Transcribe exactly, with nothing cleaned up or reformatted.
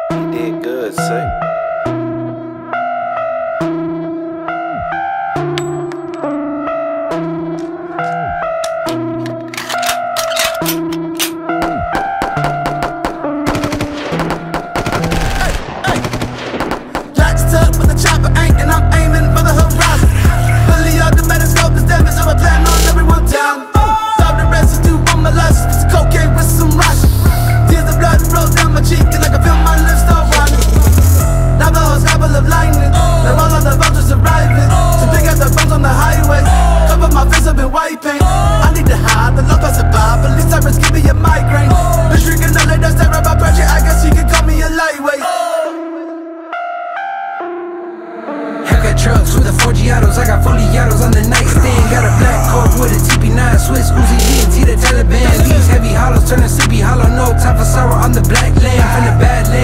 You did good, sir. I need to hide the love I survive. At least I risk giving me a migraine. Been drinking all day, that's that about pressure. I guess you can call me a lightweight. Hellcat trucks with the four Giottos. I got Foliatos on the nightstand. Got a black coat with a T P nine, Swiss Uzi, G and T, the Taliban. These heavy hollows turning sleepy hollow. No time for sorrow on the black land. From the bad land.